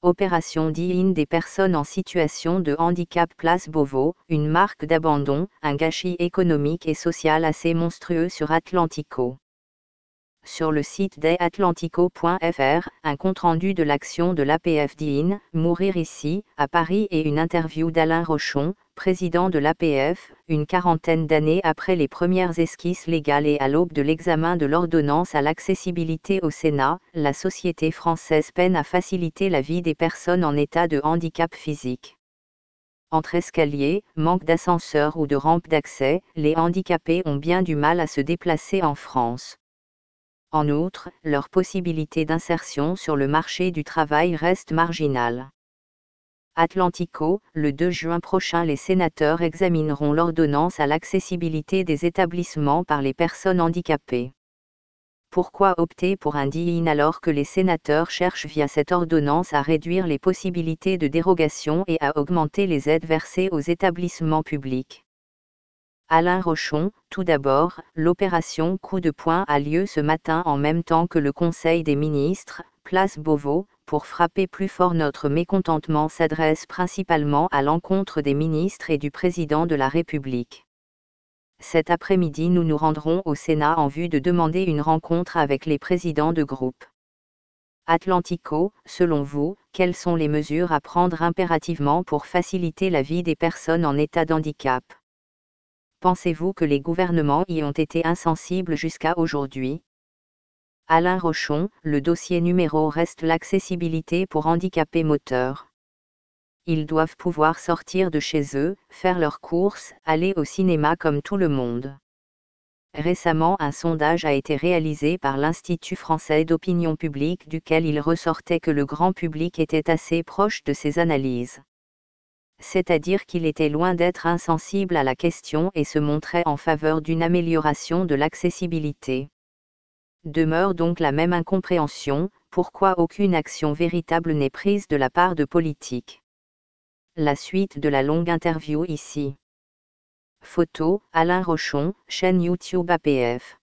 Opération Di-in des personnes en situation de handicap Place Beauvau, une marque d'abandon, un gâchis économique et social assez monstrueux sur Atlantico. Sur le site d'Atlantico.fr, un compte-rendu de l'action de l'APF Di-in, Mourir ici, à Paris et une interview d'Alain Rochon, président de l'APF, une quarantaine d'années après les premières esquisses légales et à l'aube de l'examen de l'ordonnance à l'accessibilité au Sénat, la société française peine à faciliter la vie des personnes en état de handicap physique. Entre escaliers, manque d'ascenseur ou de rampe d'accès, les handicapés ont bien du mal à se déplacer en France. En outre, leur possibilité d'insertion sur le marché du travail reste marginale. Atlantico, le 2 juin prochain, les sénateurs examineront l'ordonnance à l'accessibilité des établissements par les personnes handicapées. Pourquoi opter pour un Di-in alors que les sénateurs cherchent via cette ordonnance à réduire les possibilités de dérogation et à augmenter les aides versées aux établissements publics? Alain Rochon, tout d'abord, l'opération coup de poing a lieu ce matin en même temps que le Conseil des ministres, place Beauvau, pour frapper plus fort. Notre mécontentement s'adresse principalement à l'encontre des ministres et du président de la République. Cet après-midi nous nous rendrons au Sénat en vue de demander une rencontre avec les présidents de groupe. Atlantico, selon vous, quelles sont les mesures à prendre impérativement pour faciliter la vie des personnes en état d'handicap? Pensez-vous que les gouvernements y ont été insensibles jusqu'à aujourd'hui? Alain Rochon, le dossier numéro reste l'accessibilité pour handicapés moteurs. Ils doivent pouvoir sortir de chez eux, faire leurs courses, aller au cinéma comme tout le monde. Récemment, un sondage a été réalisé par l'Institut français d'opinion publique duquel il ressortait que le grand public était assez proche de ces analyses. C'est-à-dire qu'il était loin d'être insensible à la question et se montrait en faveur d'une amélioration de l'accessibilité. Demeure donc la même incompréhension, pourquoi aucune action véritable n'est prise de la part de politiques. La suite de la longue interview ici. Photo, Alain Rochon, chaîne YouTube APF.